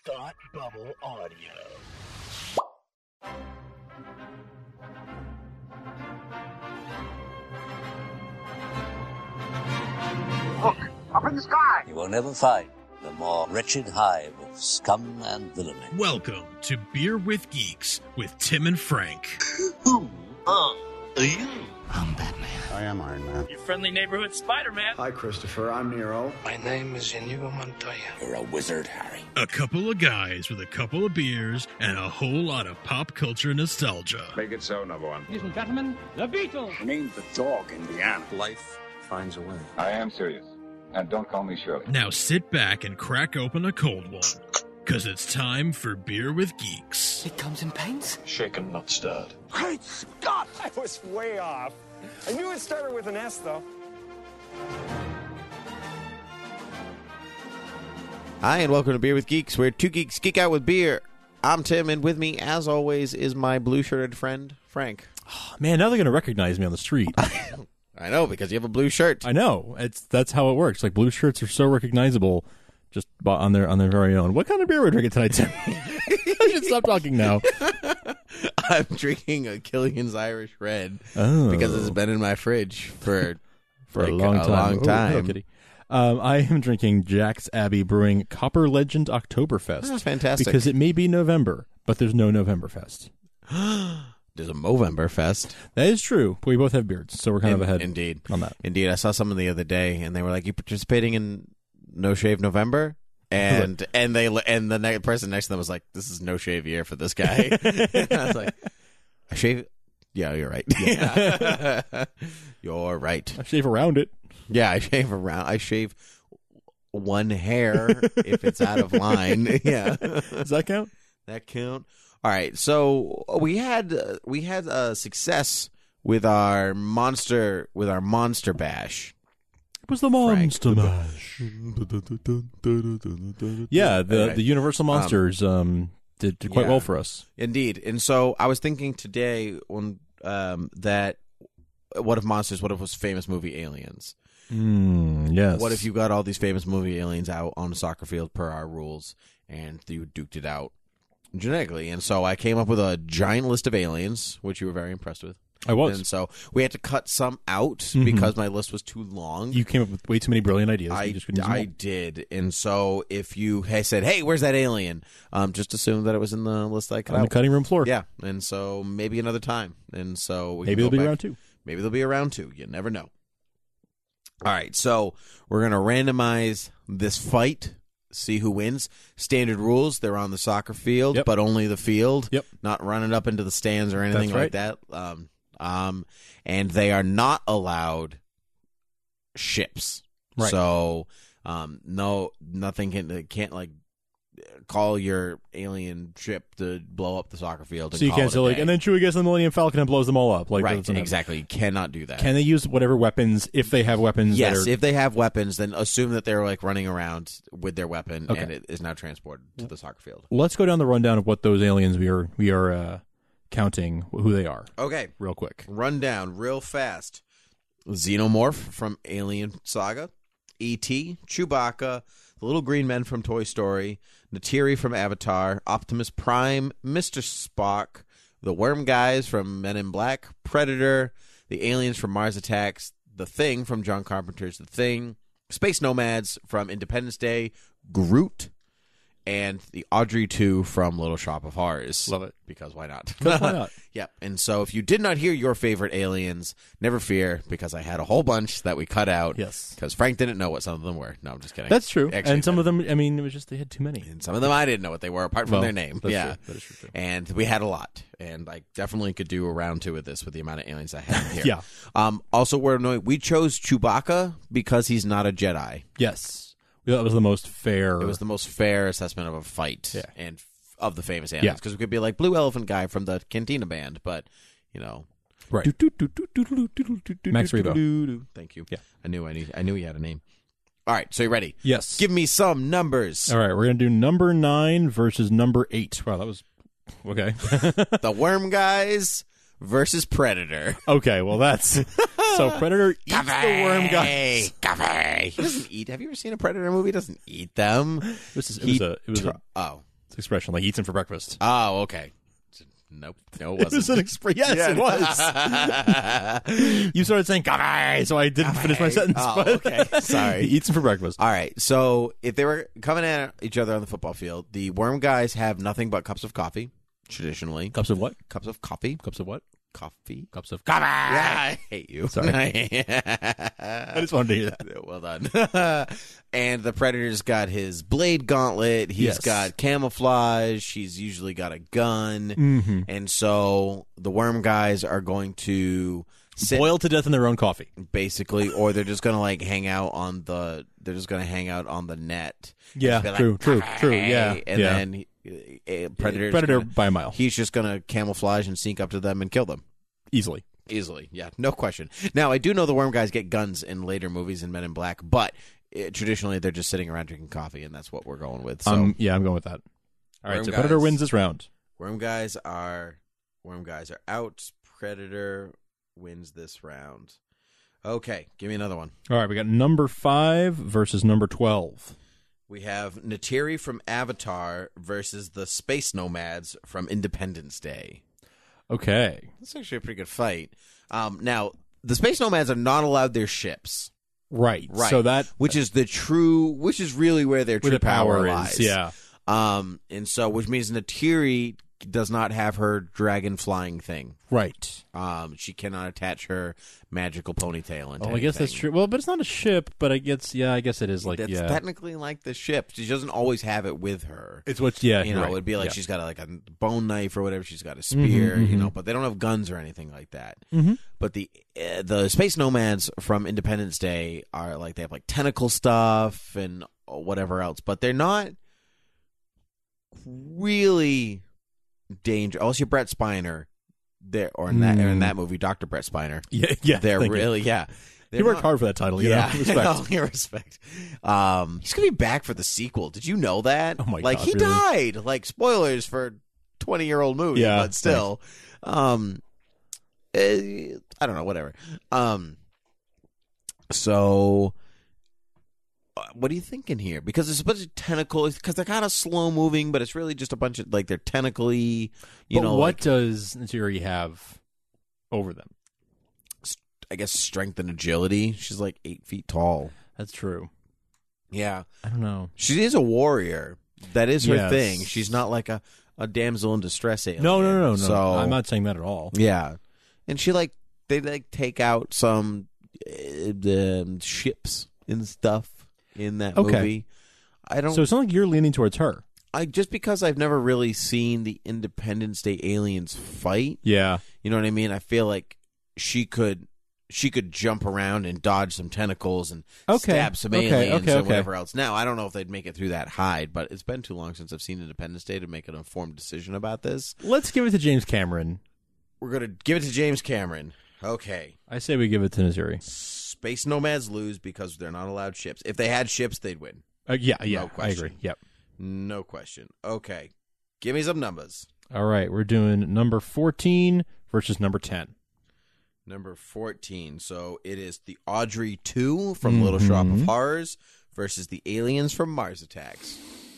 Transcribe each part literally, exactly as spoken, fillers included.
Thought Bubble Audio. Look, up in the sky! You will never find the more wretched hive of scum and villainy. Welcome to Beer with Geeks with Tim and Frank. Who are you? I'm Batman. I am Iron Man. Your friendly neighborhood Spider-Man. Hi, Christopher. I'm Nero. My name is Inigo Montoya. You're a wizard, Harry. A couple of guys with a couple of beers and a whole lot of pop culture nostalgia. Make it so, number one. Ladies and gentlemen, the Beatles. Name the dog, Indiana. Life finds a way. I am serious. And don't call me Shirley. Now sit back and crack open a cold one, because it's time for Beer with Geeks. It comes in paints? Shaken, not stirred. Great Scott! I was way off. I knew it started with an S, though. Hi, and welcome to Beer with Geeks, where two geeks geek out with beer. I'm Tim, and with me, as always, is my blue-shirted friend, Frank. Oh, man, now they're going to recognize me on the street. I know, because you have a blue shirt. I know. It's That's how it works. Like, blue shirts are so recognizable just on their on their very own. What kind of beer are we drinking tonight, Tim? I should stop talking now. I'm drinking a Killian's Irish Red Oh. because it's been in my fridge for, For like, a long time. A long Ooh, time. hello, kitty. Um, I am drinking Jack's Abbey Brewing Copper Legend Oktoberfest. That's fantastic. Because it may be November, but there's no Novemberfest. There's a Movember Fest. That is true. But we both have beards, so we're kind In- of ahead Indeed. on that. Indeed. I saw someone the other day, and they were like, you participating in No Shave November? And and they and the ne- person next to them was like, this is no shave year for this guy. And I was like, I shave? Yeah, you're right. Yeah. You're right. I shave around it. Yeah, I shave around. I shave one hair if it's out of line. Yeah. Does that count? That count? All right. So we had uh, we had uh, success with our monster with our monster bash. It was the Monster Mash. Yeah, the Right. the Universal Monsters um, did, did quite yeah. well for us. Indeed. And so I was thinking today when um, that what if monsters? What if it was famous movie aliens? Mm, yes. What if you got all these famous movie aliens out on a soccer field per our rules, and you duked it out genetically? And so I came up with a giant list of aliens, which you were very impressed with. I was. And so we had to cut some out Mhm. because my list was too long. You came up with way too many brilliant ideas. I, you just couldn't use them I all. did. And so if you had said, hey, where's that alien? Um, just assume that it was in the list I cut on out. the cutting room floor. Yeah. And so maybe another time. And so we Maybe can they'll go be back. around too. Maybe they'll be around too. You never know. All right. So we're going to randomize this fight. See who wins. Standard rules. They're on the soccer field, Yep. but only the field. Yep. Not running up into the stands or anything That's like that. Um, um, and they are not allowed ships. Right. So, um, no, nothing can they can't like call your alien ship to blow up the soccer field. And So you call can't it say a like, day. and then Chewie gets the Millennium Falcon and blows them all up. Like, right, doesn't happen. exactly. You cannot do that. Can they use whatever weapons if they have weapons? Yes, that are... if they have weapons, then assume that they're like running around with their weapon, Okay. and it is now transported to the soccer field. Let's go down the rundown of what those aliens we are we are uh, counting who they are. Okay, real quick. Rundown, real fast. Xenomorph from Alien Saga, E T, Chewbacca, the Little Green Men from Toy Story, Neytiri from Avatar, Optimus Prime, Mister Spock, the Worm Guys from Men in Black, Predator, the aliens from Mars Attacks, The Thing from John Carpenter's The Thing, Space Nomads from Independence Day, Groot, and the Audrey two from Little Shop of Horrors. Love it. Because why not? Why not? Yep. And so if you did not hear your favorite aliens, never fear, because I had a whole bunch that we cut out. Yes. Because Frank didn't know what some of them were. No, I'm just kidding. That's true. Actually, and some but- of them, I mean, it was just they had too many. And some of them I didn't know what they were, apart from Well, their name. that's yeah. true. That is true, too. And we had a lot. And I definitely could do a round two of this with the amount of aliens I had here. Yeah. Um, also, we're annoyed. We chose Chewbacca because he's not a Jedi. Yes. That was the most fair. It was the most fair assessment of a fight Yeah. and f- of the famous aliens. Yeah. Because we could be like Blue Elephant guy from the Cantina Band, but, you know. Right. Max Rebo. Thank you. Yeah. I knew I knew I knew he had a name. All right, so you ready? Yes. Give me some numbers. All right, we're going to do number nine versus number eight. Wow, that was okay. The Worm Guys versus Predator. Okay, well that's so Predator eats the worm guys. Coffee. He doesn't eat. Have you ever seen a Predator movie? He doesn't eat them. This is it He was a it was tr- a, oh expression, like eats him for breakfast. Oh, okay. Nope. No, it wasn't. It was an expression. Yes, Yeah. it was. You started saying "coffee," so I didn't finish my sentence. Oh, but okay. Sorry. He eats him for breakfast. All right. So if they were coming at each other on the football field, the worm guys have nothing but cups of coffee, traditionally. Cups of what? Cups of coffee. Cups of what? Coffee. Cups of coffee. Yeah, I hate you. Sorry. I just wanted to hear that. Well done. And the Predator's got his blade gauntlet. He's Yes. got camouflage. He's usually got a gun. Mm-hmm. And so the worm guys are going to sit, Boiled to death in their own coffee. basically, or they're just going to like hang out on the. They're just going to hang out on the net. Yeah, Just be like, true, true, true. "Hey," Yeah, and yeah. then he- uh, Predator's Predator gonna- by a mile. He's just going to camouflage and sneak up to them and kill them. Easily. Easily, yeah, no question. Now, I do know the worm guys get guns in later movies in Men in Black, but uh, traditionally they're just sitting around drinking coffee, and that's what we're going with. So, Um, yeah, I'm going with that. All right, Worm so guys. Predator wins this round. worm guys are worm guys are out. Predator wins this round. Okay, give me another one. All right, we got number five versus number twelve. We have Neytiri from Avatar versus the Space Nomads from Independence Day. Okay. That's actually a pretty good fight. Um, now, the Space Nomads are not allowed their ships. Right. Right. So that which is the true, which is really where their true where the power, power lies. is. Yeah. Um, and so, which means Neytiri does not have her dragon flying thing. Right. Um, she cannot attach her magical ponytail. Into Oh, I guess that's anything. true. Well, but it's not a ship, but I guess, yeah, I guess it is like, That's yeah. technically like the ship. She doesn't always have it with her. It's what, yeah. You you're know, right. it'd be like Yeah. she's got a, like a bone knife or whatever. She's got a spear, Mhm, you mhm. know, but they don't have guns or anything like that. Mhm. But the uh, the Space Nomads from Independence Day are like, they have like tentacle stuff and whatever else, but they're not really dangerous. Unless you're Brett Spiner, there or in that or in Mm. that movie, Doctor Brett Spiner. Yeah, yeah. They're thank you. really yeah. They're He worked not- hard for that title, you yeah, know? Respect. Oh, yeah, respect. Um, he's gonna be back for the sequel. Did you know that? Oh my like God, he really? died. Like spoilers for twenty year old movie, Yeah, but still, um, eh, I don't know, whatever. Um, so. uh, What are you thinking here? Because it's a bunch of tentacles. Because they're kind of slow moving, but it's really just a bunch of like they're tentacly. You But know, what like, does Neytiri have over them? I guess strength and agility. She's like eight feet tall. That's true. Yeah. I don't know. She is a warrior. That is her Yes. thing. She's not like a, a damsel in distress alien. No, no, no, no, no. So I'm not saying that at all. Yeah, and she like they like take out some uh, um, ships and stuff in that Okay. movie. I don't. So it's not like you're leaning towards her. I just because I've never really seen the Independence Day aliens fight. Yeah. You know what I mean? I feel like she could. She could jump around and dodge some tentacles and Okay. stab some Okay, aliens okay, or okay. whatever else. Now, I don't know if they'd make it through that hide, but it's been too long since I've seen Independence Day to make an informed decision about this. Let's give it to James Cameron. We're going to give it to James Cameron. Okay. I say we give it to Neytiri. Space Nomads lose because they're not allowed ships. If they had ships, they'd win. Uh, yeah, yeah, No I question. agree. Yep. No question. Okay. Give me some numbers. All right, we're doing number fourteen versus number ten. Number fourteen. So it is the Audrey two from Little Shop of Mhm. Horrors versus the aliens from Mars Attacks.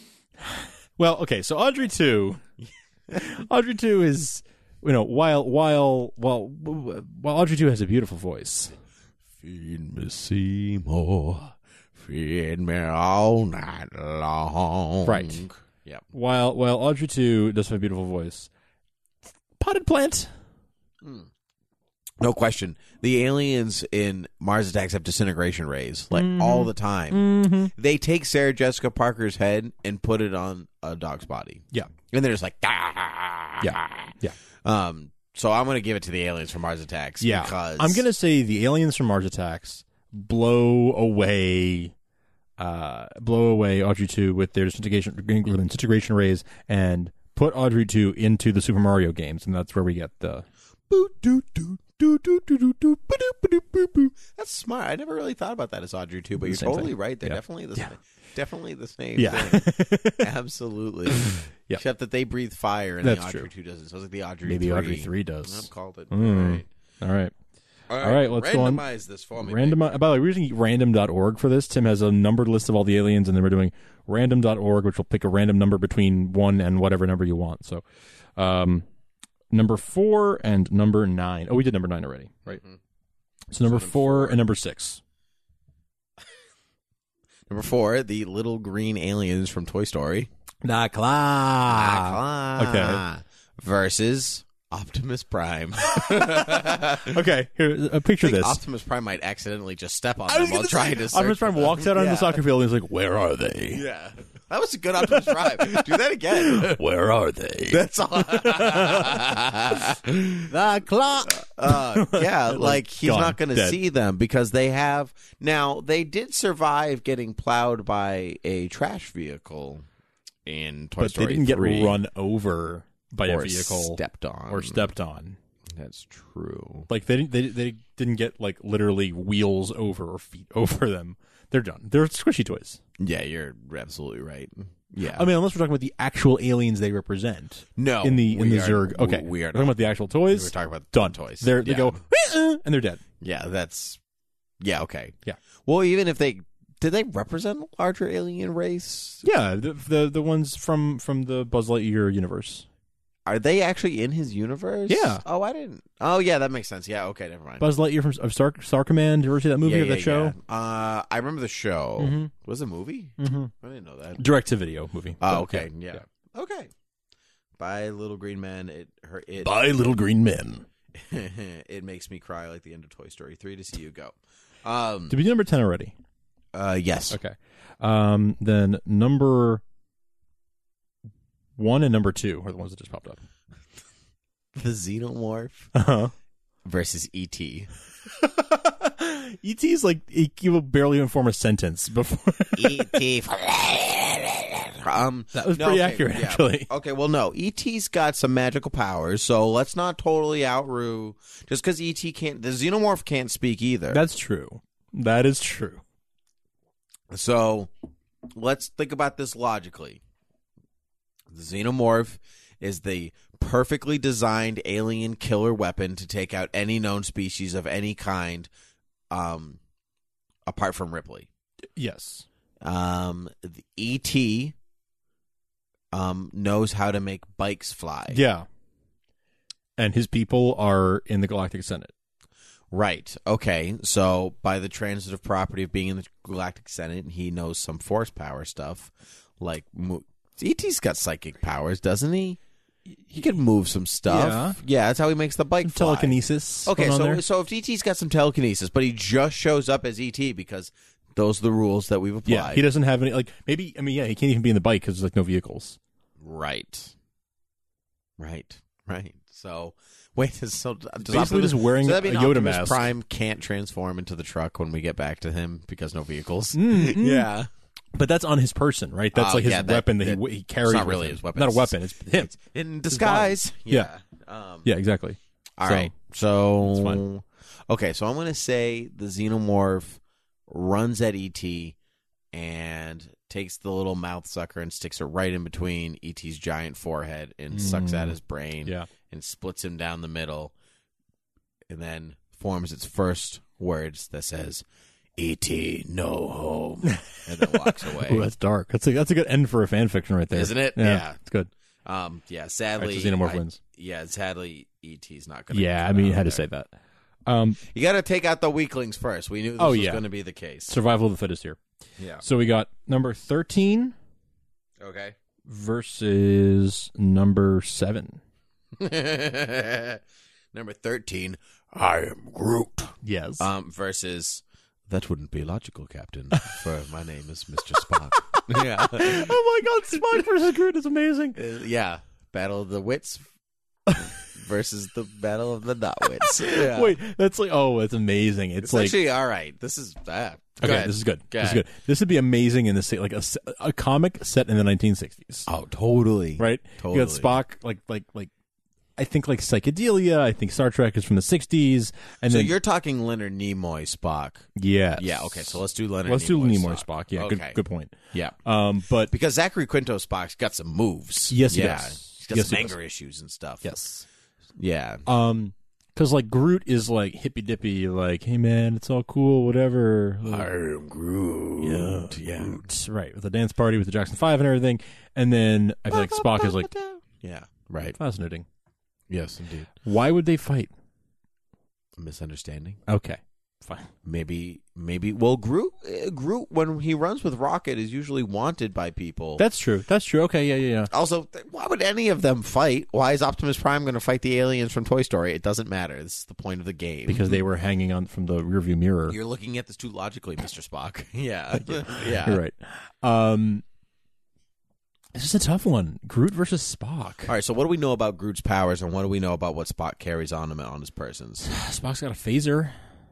Well, okay, so Audrey two, Audrey two is, you know, while while while while Audrey two has a beautiful voice. Feed me Seymour, feed me all night long. Right. Yep. While while Audrey two does have a beautiful voice, potted plant. Mm. No question. The aliens in Mars Attacks have disintegration rays, like Mhm. all the time. Mm-hmm. They take Sarah Jessica Parker's head and put it on a dog's body. Yeah. And they're just like, ah. Yeah. Yeah. Um, so I'm going to give it to the aliens from Mars Attacks. Yeah. Because I'm going to say the aliens from Mars Attacks blow away uh, blow away Audrey two with their disintegration, disintegration rays and put Audrey two into the Super Mario games, and that's where we get the... Boo, doo, doo, doo, doo, doo, doo, doo, ba, doo, ba, doo, boo, boo. That's smart. I never really thought about that as Audrey two, but you're Same totally thing. right. They're Yeah. definitely the Yeah. same. Definitely the same Yeah. thing. Absolutely. Yeah. Except that they breathe fire and That's the Audrey true. two doesn't. So it's like the Audrey Maybe three. Audrey three does. I've called it. Mm. All right. All right. All All right, let's go on. Randomize this for me. Random. By the way, we're using random dot org for this. Tim has a numbered list of all the aliens, and then we're doing random dot org, which will pick a random number between one and whatever number you want. So, um, number four and number nine. Oh, we did number nine already, right? Mm-hmm. So number so four, four and number six. Number four, the little green aliens from Toy Story. Da Cla. Okay. Versus Optimus Prime. Okay, here, uh, picture this. Optimus Prime might accidentally just step on them while trying to search Optimus Prime for them. walks out on yeah. the soccer field and he's like, "Where are they?" Yeah. That was a good Optimus Prime. Do that again. Where are they? That's all. The clock. Uh, yeah, like, like he's gone, not going to see them because they have. Now, they did survive getting plowed by a trash vehicle in Toy but Story they didn't three. get run over by or a vehicle. Stepped on. Or stepped on. That's true. Like, they, they, they didn't get, like, literally wheels over or feet over them. They're done. They're squishy toys. Yeah, you're absolutely right. Yeah, I mean, unless we're talking about the actual aliens they represent. No, in the in the are, Zurg. Okay, we are we're talking about the actual toys. We're talking about done toys. They're, yeah. They go uh, and they're dead. Yeah, that's yeah okay. Yeah. Well, even if they did, they represent a larger alien race. Yeah, the the, the ones from, from the Buzz Lightyear universe. Are they actually in his universe? Yeah. Oh, I didn't. Oh, yeah, that makes sense. Yeah. Okay, never mind. Buzz Lightyear from of Star Star Command. Did you ever see that movie yeah, or yeah, that show? Yeah. Uh, I remember the show. Mm-hmm. Was it a movie? Mm-hmm. I didn't know that. Direct to video movie. Oh, But, okay. Yeah. Yeah. yeah. Okay. By Little Green Men. It her it. By Little Green Men. It makes me cry like the end of Toy Story three to see you go. Um, Did we do number ten already? Uh, yes. Okay. Um, then number one and number two are the ones that just popped up. The Xenomorph Uh-huh. versus E T E T is like, you will barely even form a sentence before. E T Um, that was no, pretty okay, accurate, yeah. actually. Okay, well, no. E T's got some magical powers, so let's not totally outrue. Just because E T can't... The Xenomorph can't speak either. That's true. That is true. So, let's think about this logically. The Xenomorph is the perfectly designed alien killer weapon to take out any known species of any kind, um, apart from Ripley. Yes. Um, the E T um, knows how to make bikes fly. Yeah. And his people are in the Galactic Senate. Right. Okay. So, by the transitive property of being in the Galactic Senate, he knows some force power stuff. Like, E T's got psychic powers, doesn't he? He can move some stuff. Yeah. Yeah, that's how he makes the bike fly. Telekinesis. Okay, going on so there. so if E T's got some telekinesis, but he just shows up as E T because those are the rules that we've applied. Yeah, he doesn't have any, like, maybe, I mean, yeah, he can't even be in the bike because there's, like, no vehicles. Right. Right. Right. So, wait, so does Basically Optimus, just wearing so that mean a Yoda Optimus mask. Prime can't transform into the truck when we get back to him because no vehicles? Mm-hmm. Yeah. But that's on his person, right? That's Oh, like his yeah, that- weapon that, that- he, he carries. It's not with really him. his weapon. Not a weapon. It's him. It's in disguise. Yeah. Um, Yeah, exactly. All So, right. So, it's fine. okay. So I'm going to say the Xenomorph runs at E T and takes the little mouth sucker and sticks it right in between E T's giant forehead and sucks out his brain. Yeah. And splits him down the middle, and then forms its first words that says, E T, no home, and then walks away. Ooh, that's dark. That's a, that's a good end for a fan fiction right there. Isn't it? Yeah. Yeah. It's good. Um, yeah, sadly, Right, so Xenomorph I- wins. Yeah, sadly, E T's not going to Yeah, I mean, you had to say that. Um, You got to take out the weaklings first. We knew this Oh, was yeah. going to be the case. survival of the fittest here. Yeah. So we got number thirteen Okay. versus number seven. Number thirteen, I am Groot. Yes. Um, versus, that wouldn't be logical, Captain, for my name is Mister Spock. Yeah. Oh my God, Spock versus Groot is amazing. Uh, yeah. Battle of the Wits versus the Battle of the Not Wits. Yeah. Wait, that's like, oh, it's amazing. It's, It's like, actually all right. This is bad. Go okay, ahead. this is good. Go This is ahead. good. This would be amazing in the se- like a, se- a comic set in the nineteen sixties. Oh, totally. Right? Totally. You got Spock, like, like, like, I think like psychedelia. I think Star Trek is from the sixties. And So then, you're talking Leonard Nimoy Spock. yes. Yeah, okay. So let's do Leonard Let's Nimoy do Nimoy Spock. Spock. Yeah, Okay. good, good point. Yeah. Um, but Because Zachary Quinto Spock's got some moves. Yes, he yeah. does. He's got Yes, some he does. anger issues and stuff. yes. Yeah. Um, Because, like, Groot is, like, hippy-dippy, like, hey, man, it's all cool, whatever. Like, I am Groot. Yeah, yeah. Groot. Right, with the dance party with the Jackson five and everything. And then I feel like Spock is, like... Yeah, right. Fascinating. Yes, indeed. Why would they fight? A misunderstanding. Okay, fine. Maybe, maybe. Well, Groot, uh, Groot, when he runs with Rocket, is usually wanted by people. That's true. That's true. Okay, yeah, yeah, yeah. Also, th- why would any of them fight? Why is Optimus Prime going to fight the aliens from Toy Story? It doesn't matter. This is the point of the game. Because they were hanging on from the rearview mirror. You're looking at this too logically, Mister Spock. yeah, yeah. You're right. Um, this is a tough one. Groot versus Spock. All right, so what do we know about Groot's powers, and what do we know about what Spock carries on him on his persons? Spock's got a phaser.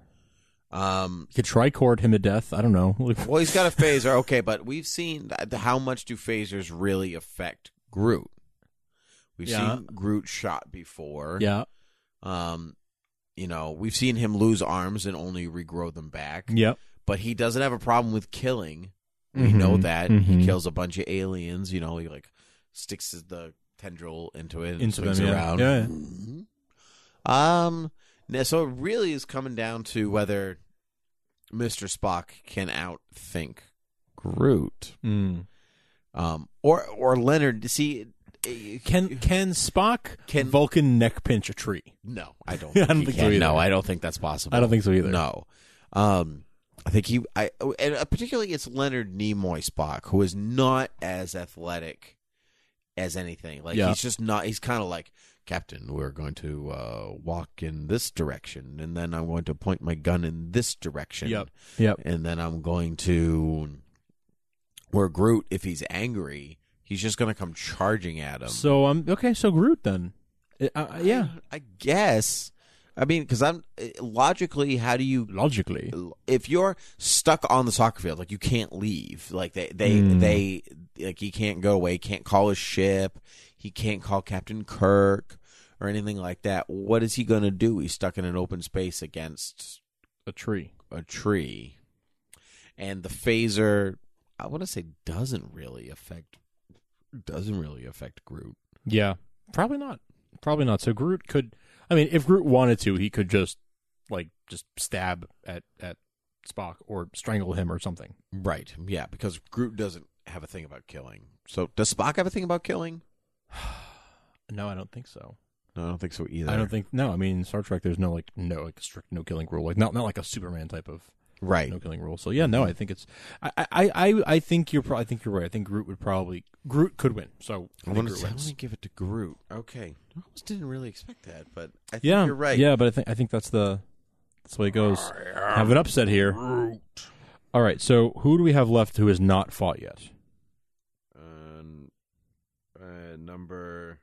Um, you could tricord him to death. I don't know. Well, he's got a phaser, okay, but we've seen th- how much do phasers really affect Groot? We've yeah. seen Groot shot before. Yeah. Um, you know, we've seen him lose arms and only regrow them back. Yep. But he doesn't have a problem with killing. We mm-hmm. know that. Mm-hmm. He kills a bunch of aliens. You know, he like sticks the tendril into it and into swings them, yeah. around. Yeah. Mm-hmm. Um, so it really is coming down to whether Mister Spock can outthink Groot. Mm. Um, or or Leonard. See, can can Spock can Vulcan neck pinch a tree? No, I don't. I Think don't he think can. so either. No, I don't think that's possible. I don't think so either. No. Um. I think he, I, and particularly it's Leonard Nimoy Spock, who is not as athletic as anything. Like, yeah. he's just not, he's kind of like, Captain, we're going to uh, walk in this direction, and then I'm going to point my gun in this direction. Yep. Yep. And then I'm going to, where Groot, if he's angry, he's just going to come charging at him. So, um, okay, so Groot then. Uh, yeah. I, I guess. I mean, because I'm logically, how do you logically if you're stuck on the soccer field, like you can't leave, like they they mm. they like he can't go away, can't call his ship, he can't call Captain Kirk or anything like that. What is he gonna do? He's stuck in an open space against a tree, a tree, and the phaser. I want to say doesn't really affect doesn't really affect Groot. Yeah, probably not. Probably not. So Groot could. I mean, if Groot wanted to, he could just, like, just stab at, at Spock or strangle him or something. Right, yeah, because Groot doesn't have a thing about killing. So, does Spock have a thing about killing? No, I don't think so. No, I don't think so either. I don't think, no, I mean, in Star Trek, there's no, like, no, like, strict no-killing rule. Like, not, not like a Superman type of right no-killing rule. So, yeah, no, I think it's, I, I, I, I think you're, pro- I think you're right. I think Groot would probably, Groot could win. So, I, I think want Groot to give it to Groot. Okay. I almost didn't really expect that, but I think yeah, you're right. Yeah, but I think I think that's the that's the way it goes. Have an upset here. Groot. All right, so who do we have left who has not fought yet? Um, uh, number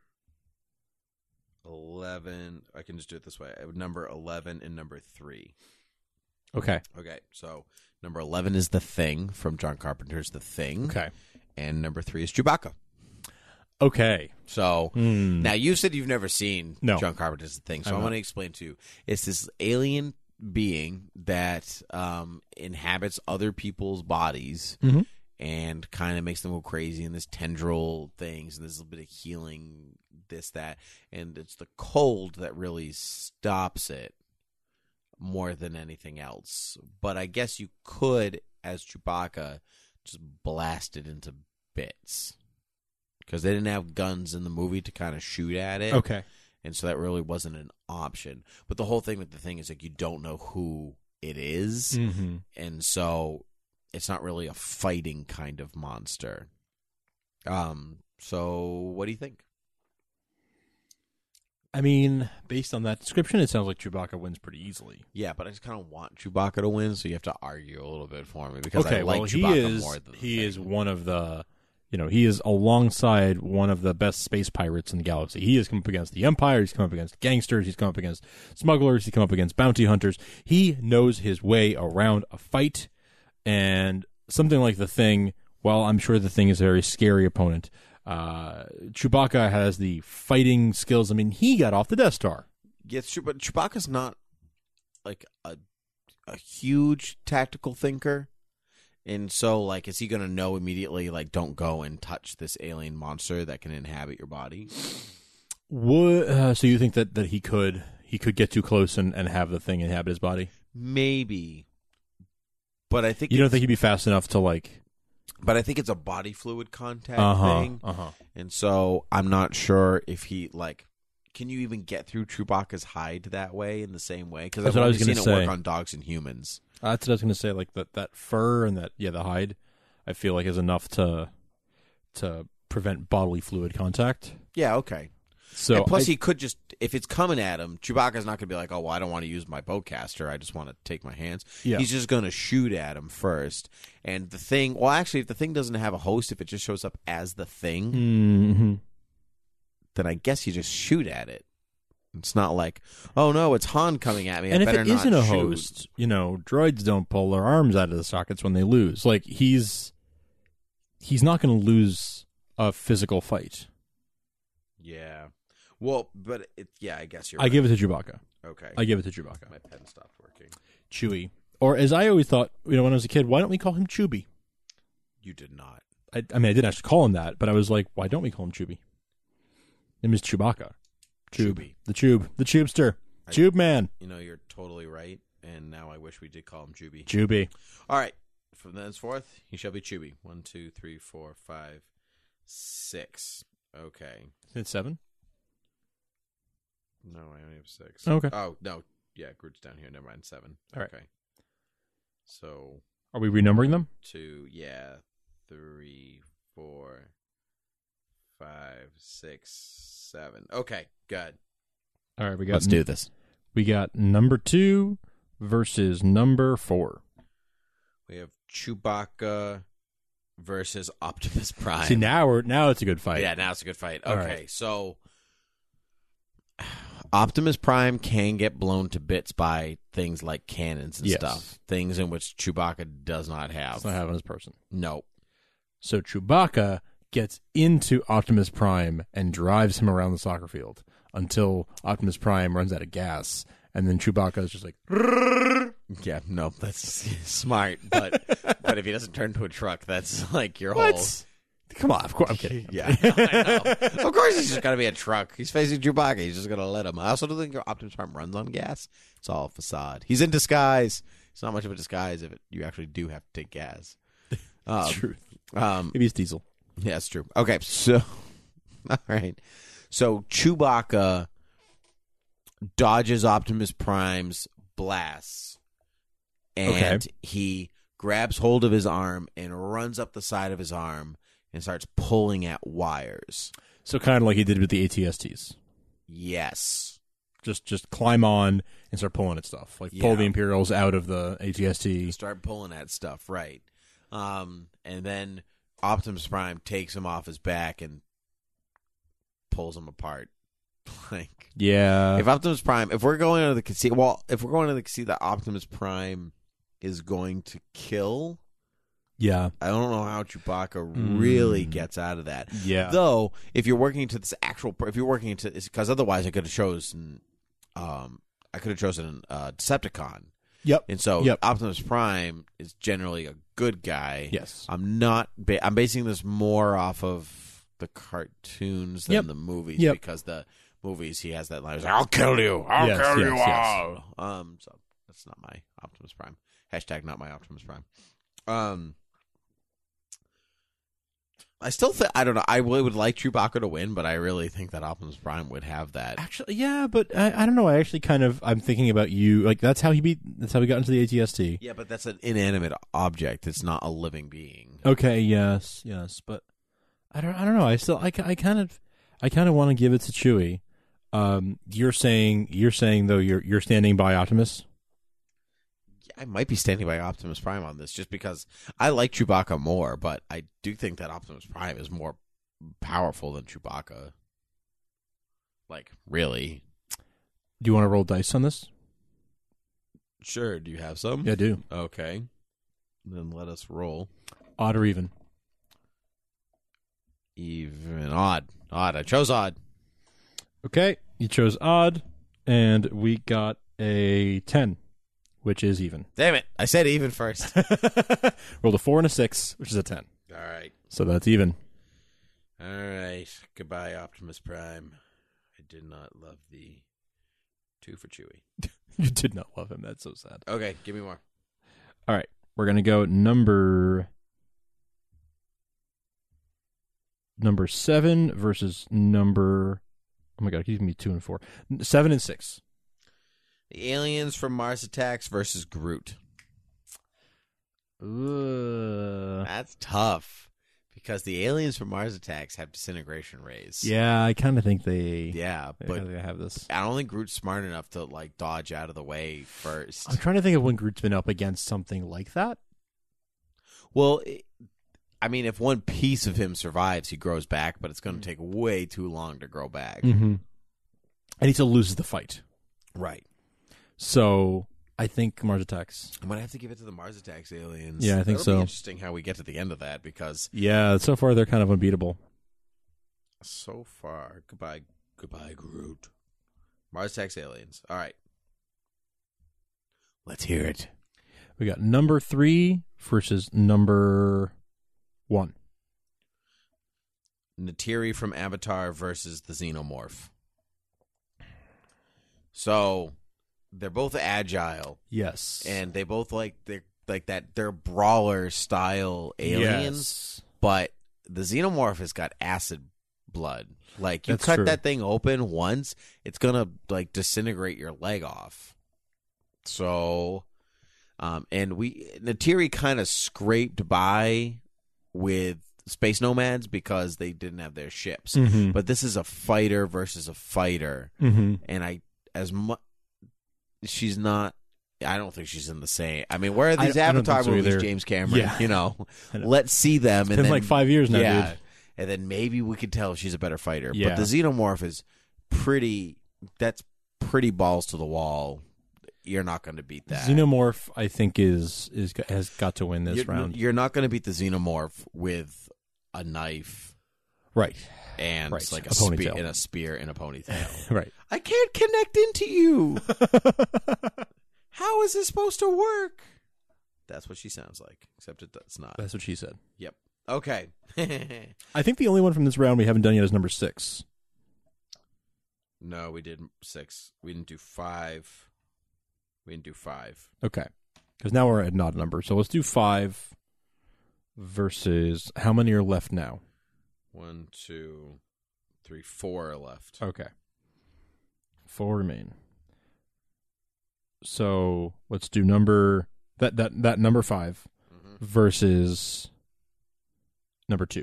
eleven. I can just do it this way. I would number eleven and number three. Okay. Okay. So number eleven is The Thing from John Carpenter's The Thing. Okay. And number three is Chewbacca. Okay. So mm. now you said you've never seen no. John Carpenter's The Thing, so I'm I want not. to explain to you. It's this alien being that um, inhabits other people's bodies mm-hmm. and kind of makes them go crazy, and this tendril things, and there's a little bit of healing, this, that, and it's the cold that really stops it more than anything else. But I guess you could, as Chewbacca, just blast it into bits. Because they didn't have guns in the movie to kind of shoot at it. Okay. And so that really wasn't an option. But the whole thing with the thing is, like, you don't know who it is. Mm-hmm. And so it's not really a fighting kind of monster. Um. So what do you think? I mean, based on that description, it sounds like Chewbacca wins pretty easily. Yeah, but I just kind of want Chewbacca to win, so you have to argue a little bit for me. Because okay, I like well, Chewbacca he is, more than the He thing. is one of the... You know, he is alongside one of the best space pirates in the galaxy. He has come up against the Empire. He's come up against gangsters. He's come up against smugglers. He's come up against bounty hunters. He knows his way around a fight. And something like The Thing, while I'm sure The Thing is a very scary opponent, uh, Chewbacca has the fighting skills. I mean, he got off the Death Star. Yes, but Chewbacca's not like a a huge tactical thinker. And so, like, is he going to know immediately, like, don't go and touch this alien monster that can inhabit your body? Would, uh, so you think that, that he could he could get too close and, and have the thing inhabit his body. Maybe, but I think you don't it's- think he'd be fast enough to like. But I think it's a body fluid contact Uh-huh, thing, uh-huh. and so I'm not sure if he like. Can you even get through Chewbacca's hide that way in the same way? Because I've That's what I only was seen gonna it work say. on dogs and humans. That's what I was going to say. Like that, that fur and that, yeah, the hide, I feel like is enough to to prevent bodily fluid contact. Yeah, okay. So and plus, I- he could just if it's coming at him, Chewbacca's not going to be like, "Oh, well, I don't want to use my bowcaster. I just want to take my hands." Yeah. He's just going to shoot at him first. And the thing, well, actually, if the thing doesn't have a host, if it just shows up as the thing, Mhm. then I guess you just shoot at it. It's not like, oh no, it's Han coming at me. And I if better it not isn't a shoot. host, you know, droids don't pull their arms out of the sockets when they lose. Like he's he's not going to lose a physical fight. Yeah. Well, but it, yeah, I guess you're. I right. give it to Chewbacca. Okay. I give it to Chewbacca. My pen stopped working. Chewie, or as I always thought, you know, when I was a kid, why don't we call him Chewby? You did not. I, I mean, I didn't actually call him that, but I was like, why don't we call him Chewby? Name is Chewbacca. Chewb. Chewby. The Chewb. The Chewbster. I- Chewb man. You know, you're totally right. And now I wish we did call him Juby. Chewby. All right. From thenceforth, he shall be Chewy. One, two, three, four, five, six. Okay. It's seven? No, I only have six. Okay. Oh, no. Yeah, Groot's down here. Never mind. Seven. All right. Okay. So, Are we renumbering them? two, yeah, three, four, five, six, seven. Okay, good. All right, we got Let's do this. We got number two versus number four. We have Chewbacca versus Optimus Prime. See, now we're now it's a good fight. Yeah, now it's a good fight. All Okay, right. so Optimus Prime can get blown to bits by things like cannons and Yes. stuff. Things in which Chewbacca does not have. It's not having his person. No. So Chewbacca gets into Optimus Prime and drives him around the soccer field until Optimus Prime runs out of gas, and then Chewbacca is just like, Yeah, no, that's smart. But but if he doesn't turn into a truck, that's like your What? whole. Come on, of course I'm kidding. Yeah, I know. Of course he's just got to be a truck. He's facing Chewbacca. He's just going to let him. I also don't think Optimus Prime runs on gas. It's all a facade. He's in disguise. It's not much of a disguise if it, you actually do have to take gas. Um, Truth. Um, Maybe it's Diesel. Yeah, it's true. Okay, so all right. So Chewbacca dodges Optimus Prime's blasts, and Okay. he grabs hold of his arm and runs up the side of his arm and starts pulling at wires. So kind of like he did with the A T S Ts. Yes. Just just climb on and start pulling at stuff. Like pull Yeah. the Imperials out of the A T S T. Start pulling at stuff, right. Um, and then Optimus Prime takes him off his back and pulls him apart. Like, Yeah. if Optimus Prime, if we're going to the conceit, well, if we're going to the conceit that Optimus Prime is going to kill, yeah. I don't know how Chewbacca Mm. really gets out of that. Yeah. Though, if you're working into this actual, if you're working into this, because otherwise I could have chosen, um, I could have chosen uh, Decepticon. Yep. And so Yep. Optimus Prime is generally a good guy. Yes. I'm not. Ba- I'm basing this more off of the cartoons than Yep. the movies Yep. because the movies he has that line. He's like, "I'll kill you. I'll Yes, kill yes, you yes. all." Um. So that's not my Optimus Prime. Hashtag not my Optimus Prime. Um. I still think I don't know. I really would like Chewbacca to win, but I really think that Optimus Prime would have that. Actually, yeah, but I, I don't know. I actually kind of I'm thinking about you. Like that's how he beat. That's how he got into the A T S T. Yeah, but that's an inanimate object. It's not a living being. Okay. Yes. Yes. But I don't. I don't know. I still. I, I kind of. I kind of want to give it to Chewie. Um, you're saying. You're saying though. You're you're standing by Optimus. I might be standing by Optimus Prime on this just because I like Chewbacca more, but I do think that Optimus Prime is more powerful than Chewbacca. Like, really? Do you want to roll dice on this? Sure. Do you have some? Yeah, I do. Okay. Then let us roll. Odd or even? Even. Odd. Odd. I chose odd. Okay, you chose odd, and we got a ten, which is even. Damn it. I said even first. Rolled a four and a six, which is a ten. All right. So that's even. All right. Goodbye, Optimus Prime. I did not love thee. Two for Chewie. You did not love him. That's so sad. Okay, give me more. All right. We're going to go number number seven versus number... Oh, my God. He's me two and four. Seven and six. The aliens from Mars Attacks versus Groot. Ugh. That's tough. Because the aliens from Mars Attacks have disintegration rays. Yeah, I kind of think they... Yeah, they but have this. I don't think Groot's smart enough to like dodge out of the way first. I'm trying to think of when Groot's been up against something like that. Well, it, I mean, if one piece of him survives, he grows back, but it's going to take way too long to grow back. Mm-hmm. And he still loses the fight. Right. So... I think Mars Attacks. I'm gonna have to give it to the Mars Attacks aliens. Yeah, I think That'll so. Be interesting how we get to the end of that because yeah, so far they're kind of unbeatable. So far, goodbye, goodbye, Groot. Mars Attacks aliens. All right, let's hear it. We got number three versus number one. Natiri from Avatar versus the Xenomorph. So. They're both agile. Yes. And they both like they're like that they're brawler style aliens. Yes. But the Xenomorph has got acid blood. Like you That's cut true. that thing open once, it's gonna like disintegrate your leg off. So um and we Natiri kind of scraped by with Space Nomads because they didn't have their ships. Mm-hmm. But this is a fighter versus a fighter. Mm-hmm. And I as much she's not. I don't think she's in the same. I mean, where are these I, Avatar I so movies, either. James Cameron? Yeah. You know, know. let's see them. It's and been then, like five years now, yeah, dude. And then maybe we could tell if she's a better fighter. Yeah. But the Xenomorph is pretty. That's pretty balls to the wall. You're not going to beat that. Xenomorph, I think, is is has got to win this you're, round. You're not going to beat the Xenomorph with a knife, right? And right. like a, a spear ponytail. and a spear and a ponytail. Right. I can't connect into you. How is this supposed to work? That's what she sounds like, except it does not. That's what she said. Yep. Okay. I think the only one from this round we haven't done yet is number six. No, we did six. We didn't do five. We didn't do five. Okay. Because now we're at an odd number. So let's do five versus... How many are left now? One, two, three, four are left. Okay. Four remain. So let's do number... That, that, that number five mm-hmm. versus number two.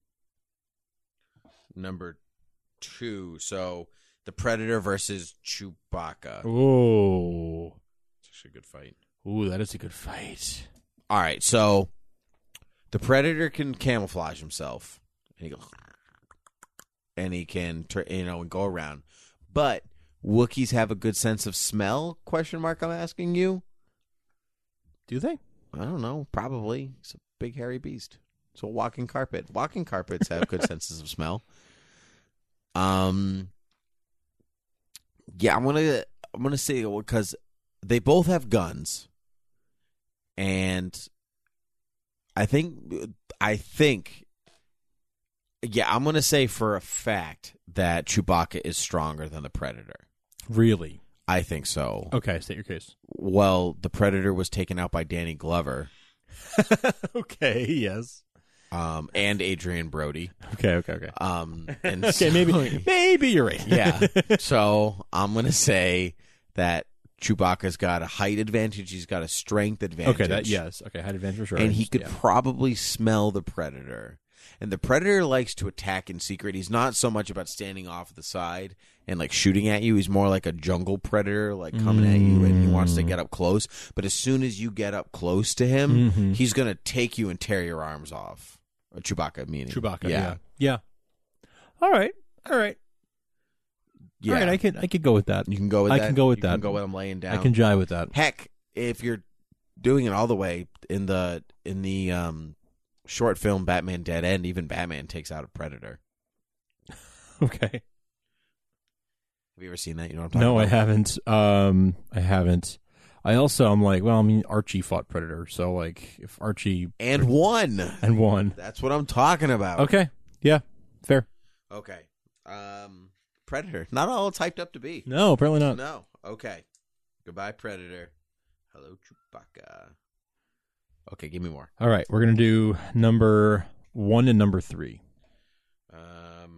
Number two. So the Predator versus Chewbacca. Oh. It's actually a good fight. Ooh, that is a good fight. All right, so the Predator can camouflage himself. And he goes, and he can, you know, go around. But Wookiees have a good sense of smell? Question mark. I'm asking you. Do they? I don't know. Probably. It's a big hairy beast. It's a walking carpet. Walking carpets have good senses of smell. Um. Yeah, I'm gonna I'm gonna say because they both have guns, and I think I think yeah, I'm gonna say for a fact that Chewbacca is stronger than the Predator. Really? I think so. Okay, state your case. Well, the Predator was taken out by Danny Glover. Okay, yes. Um, and Adrian Brody. Okay, okay, okay. Um, and okay, so, maybe, maybe you're right. Yeah. So I'm gonna say that Chewbacca's got a height advantage. He's got a strength advantage. Okay, that yes. Okay, height advantage for sure. And he could yeah. probably smell the Predator. And the Predator likes to attack in secret. He's not so much about standing off the side and like shooting at you. He's more like a jungle predator, like coming mm. at you, and he wants to get up close. But as soon as you get up close to him, mm-hmm. he's gonna take you and tear your arms off. Or Chewbacca, meaning Chewbacca. Yeah. yeah, yeah. All right, all right. Yeah, all right. I could, I could go with that. You can go with I that. can go with you that. Can go with him laying down. I can jive with that. Heck, if you're doing it all the way in the in the um, short film Batman Dead End, even Batman takes out a Predator. Okay. Have you ever seen that? You know what I'm talking no, about? I haven't. Um, I haven't. I also, I'm like, well, I mean, Archie fought Predator, so like, if Archie and won and won, that's what I'm talking about. Okay, yeah, fair. Okay. Um, Predator. Not all it's hyped up to be. No, apparently not. No. Okay. Goodbye, Predator. Hello, Chewbacca. Okay, give me more. All right, we're going to do number one and number three. Um,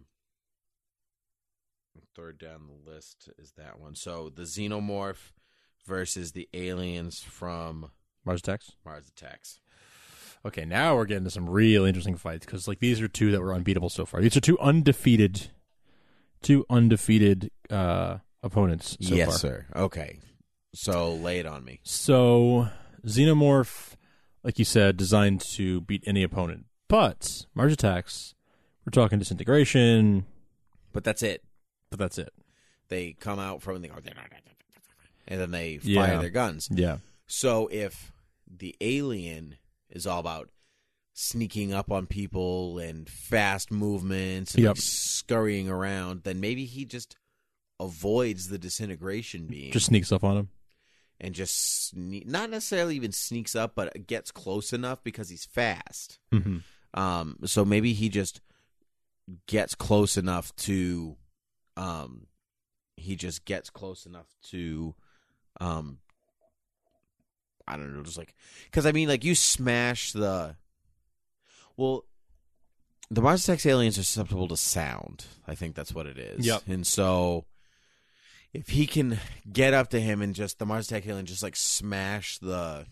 third down the list is that one. So the Xenomorph versus the aliens from Mars Attacks. Mars Attacks. Okay, now we're getting to some real interesting fights because, like, these are two that were unbeatable so far. These are two undefeated, two undefeated uh, opponents so yes, far. sir. Okay, so lay it on me. So Xenomorph, like you said, designed to beat any opponent, but Mars Attacks, we're talking disintegration, but that's it. But that's it. They come out from the and then they fire Yeah. their guns. Yeah. So if the alien is all about sneaking up on people and fast movements and Yep. like scurrying around, then maybe he just avoids the disintegration beam. Just sneaks up on him. And just sne- not necessarily even sneaks up, but gets close enough because he's fast. Mm-hmm. Um, so maybe he just gets close enough to, um, he just gets close enough to, um, I don't know, just like, because I mean, like you smash the, well, the Mars Attacks aliens are susceptible to sound. I think that's what it is. Yep. And so if he can get up to him and just the Mars Attack alien just like smash the,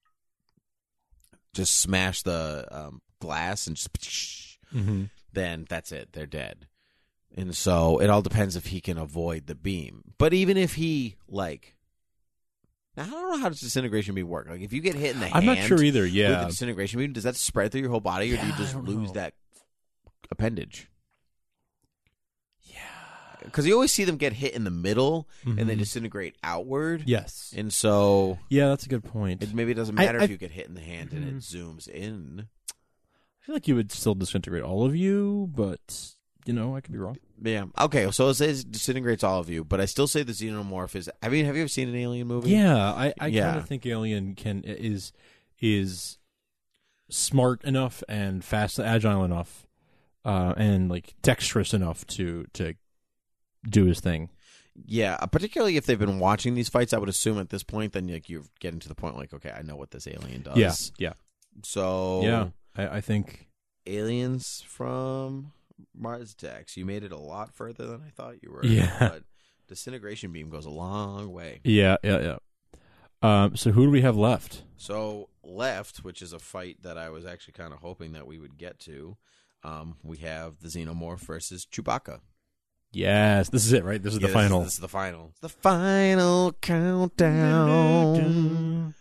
just smash the um, glass and just, mm-hmm. then that's it. They're dead. And so it all depends if he can avoid the beam. But even if he like, now I don't know how does disintegration beam work. Like if you get hit in the I'm hand, not sure either. with Yeah. the disintegration beam, does that spread through your whole body, or Yeah, do you I just don't lose know. that appendage? Yeah. Because you always see them get hit in the middle and they Mhm. disintegrate outward. Yes. And so Yeah, that's a good point. it maybe it doesn't I- matter I- if you get hit in the hand and it Mhm. zooms in. I feel like you would still disintegrate all of you, but, you know, I could be wrong. Yeah. Okay. So it says disintegrates all of you, but I still say the xenomorph is. I mean, have you ever seen an alien movie? Yeah, I, I Yeah. kind of think Alien can is is smart enough and fast, agile enough, uh, and like dexterous enough to to do his thing. Yeah. uh, Particularly if they've been watching these fights, I would assume at this point, then like you're getting to the point like, okay, I know what this alien does. Yeah, yeah, So yeah. I, I think aliens from Mars Attacks. You made it a lot further than I thought you were. Yeah. But disintegration beam goes a long way. yeah, yeah, yeah. Um, so who do we have left? So left, which is a fight that I was actually kind of hoping that we would get to, um, we have the Xenomorph versus Chewbacca. Yes, this is it, right? This is Yeah, the final. This is, this is the final. The final countdown.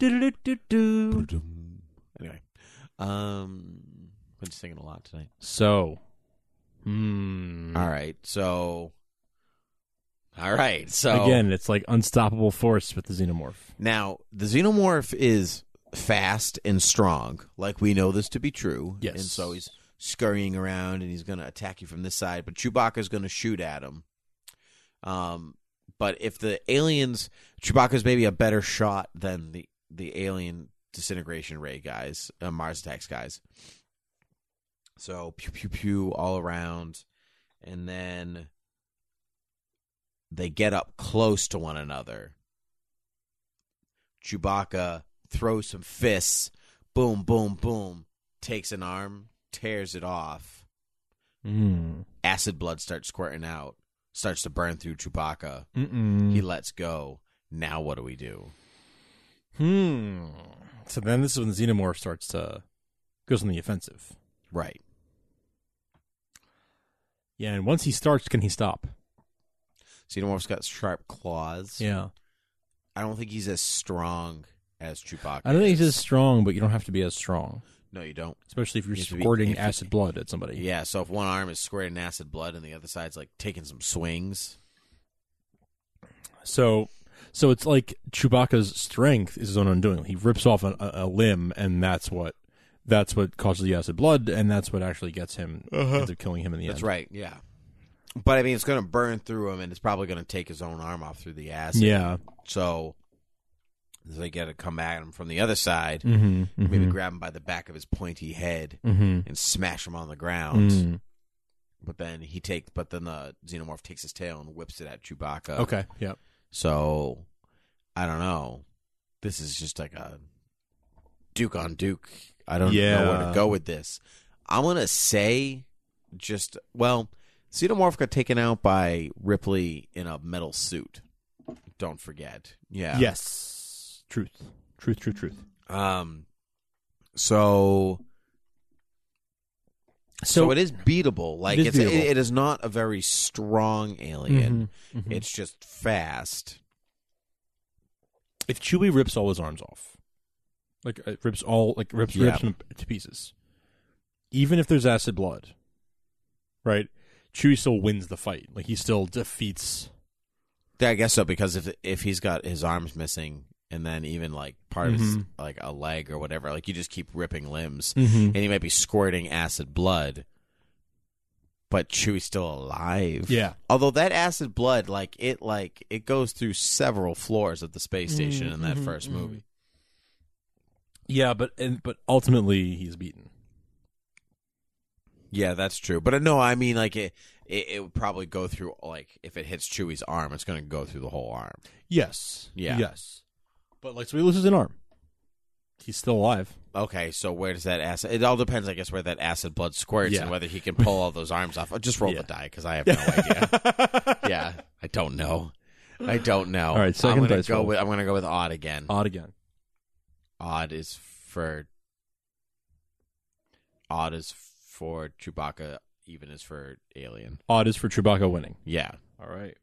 Anyway, um, been singing a lot tonight. So, hmm. All right, so, all right, so Again, it's like unstoppable force with the Xenomorph. now the Xenomorph is fast and strong, like we know this to be true. Yes. And so he's scurrying around and he's going to attack you from this side, but Chewbacca's going to shoot at him. Um, but if the aliens, Chewbacca's maybe a better shot than the, the alien disintegration ray guys, uh, Mars Attacks guys. So pew pew pew all around, and then they get up close to one another. Chewbacca throws some fists, boom, boom, boom, takes an arm, tears it off. Mm. Acid blood starts squirting out, starts to burn through Chewbacca. Mm-mm. He lets go. Now what do we do? Hmm. So then this is when the Xenomorph starts to goes on the offensive. Right. Yeah, and once he starts, can he stop? Xenomorph's got sharp claws. Yeah. I don't think he's as strong as Chewbacca. I don't think is. he's as strong, but you don't have to be as strong. No, you don't. Especially if you're You have to be- squirting if you- acid blood at somebody. Yeah, so if one arm is squirting acid blood and the other side's like taking some swings. So so it's like Chewbacca's strength is his own undoing. He rips off a, a, a limb, and that's what that's what causes the acid blood, and that's what actually gets him, Uh-huh. ends up killing him in the That's end. right, yeah. But I mean, it's going to burn through him, and it's probably going to take his own arm off through the acid. Yeah. So they got to come at him from the other side, Mhm, maybe mhm. grab him by the back of his pointy head Mhm. and smash him on the ground. Mm. but then he takes, but then the xenomorph takes his tail and whips it at Chewbacca. Okay, yeah. So, I don't know. This is just like a Duke on Duke. I don't yeah. know where to go with this. I'm going to say just, well, Xenomorph got taken out by Ripley in a metal suit. Don't forget. Yeah. Yes. Truth. Truth, truth, truth. Um. So... So, so it is beatable. Like it is it's beatable. It, it is not a very strong alien. Mm-hmm, mm-hmm. It's just fast. If Chewie rips all his arms off, like it rips all, like rips yeah. rips them to pieces, even if there's acid blood, right? Chewie still wins the fight. Like he still defeats. Yeah, I guess so, because if if he's got his arms missing, and then even like part of mm-hmm. his, like a leg or whatever, like you just keep ripping limbs, mm-hmm. and he might be squirting acid blood, but Chewie's still alive. Yeah. Although that acid blood, like it, like it goes through several floors of the space station mm-hmm. in that first mm-hmm. movie. Yeah, but and, but ultimately he's beaten. Yeah, that's true. But uh, no, I mean, like it, it, it would probably go through. Like if it hits Chewie's arm, it's going to go through the whole arm. Yes. Yeah. Yes. But like, so he loses an arm. He's still alive. Okay, so where does that acid? It all depends, I guess, where that acid blood squirts Yeah. and whether he can pull all those arms off. I'll just roll Yeah. the die because I have no idea. Yeah, I don't know. I don't know. All right, second I'm gonna dice go roll. with I'm going to go with odd again. Odd again. Odd is for odd is for Chewbacca. Even is for Alien. Odd is for Chewbacca winning. Yeah. All right.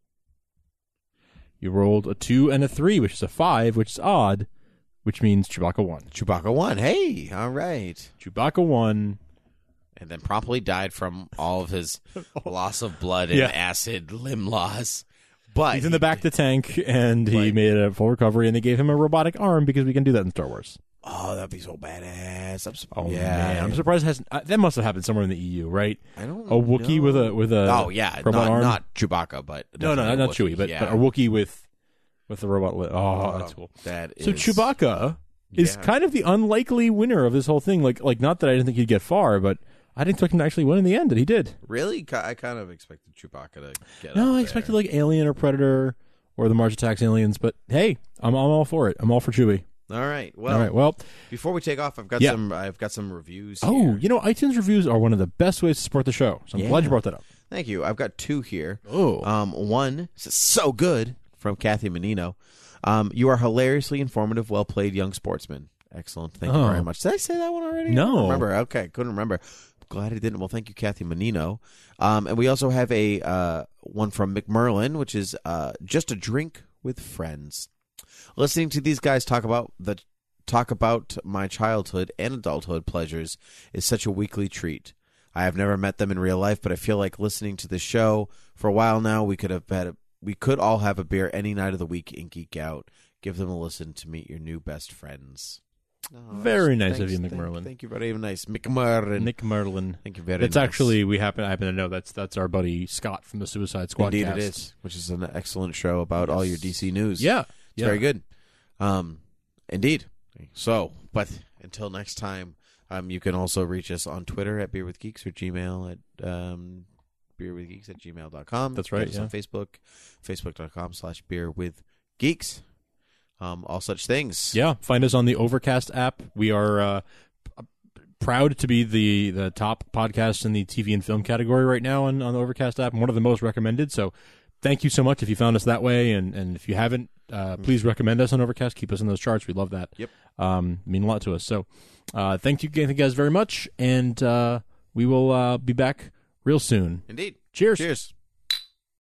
You rolled a two and a three, which is a five, which is odd, which means Chewbacca won. Chewbacca won. Hey, all right. Chewbacca won. And then promptly died from all of his loss of blood and Yeah. acid limb loss. But He's in the back of the tank, and he But- made a full recovery, and they gave him a robotic arm because we can do that in Star Wars. Oh, that'd be so badass. I'm su- Oh yeah. man, I'm surprised it hasn't. Uh, that must have happened somewhere in the E U, right? I don't A Wookiee know. with a with a Oh yeah, robot not, arm. not Chewbacca, but no, no, definitely not Wookiee, Chewie, but, yeah. but a Wookiee with with the robot. Li- oh, that's cool. That So is- Chewbacca is Yeah. kind of the unlikely winner of this whole thing. Like, like not that I didn't think he'd get far, but I didn't expect him to actually win in the end, and he did. Really, I kind of expected Chewbacca to get. No, up I there. expected like Alien or Predator or the Mars Attacks aliens, but hey, I'm, I'm all for it. I'm all for Chewie. All right. Well, all right. Well, before we take off, I've got Yeah. some. I've got some reviews. oh, here. you know, iTunes reviews are one of the best ways to support the show. So I'm Yeah. glad you brought that up. Thank you. I've got two here. Oh. Um, one says, so good from Kathy Menino. Um, you are hilariously informative, well played young sportsman. Excellent. Thank you Oh. very much. Did I say that one already? No. I don't remember. Okay, couldn't remember. Glad I didn't. Well, thank you, Kathy Menino. Um, and we also have a uh, one from McMerlin, which is uh, just a drink with friends. Listening to these guys talk about the talk about my childhood and adulthood pleasures is such a weekly treat. I have never met them in real life, but I feel like listening to the show for a while now. We could have had a, we could all have a beer any night of the week and geek out. Give them a listen to meet your new best friends. Oh, Very nice thanks, of you, thank- McMerlin. Thank, you very nice, McMerlin. Nick Merlin. Thank you very That's nice. actually we happen I happen to know that's that's our buddy Scott from the Suicide Squad. Indeed cast. it is, which is an excellent show about all your D C news. Yeah, It's yeah. very good. Um, indeed. So, but until next time, um, you can also reach us on Twitter at Beer with Geeks or Gmail at um, beerwithgeeks at gmail dot com. That's right, Get us yeah. on Facebook, facebook.com slash beer with geeks. Um, all such things. Yeah, find us on the Overcast app. We are uh, p- proud to be the, the top podcast in the T V and film category right now on, on the Overcast app, and one of the most recommended. So thank you so much if you found us that way, and, and if you haven't, uh, please recommend us on Overcast. Keep us in those charts. We love that. Yep. Um, mean a lot to us. So uh, thank you, thank you guys very much, and uh, we will uh, be back real soon. Indeed. Cheers. Cheers.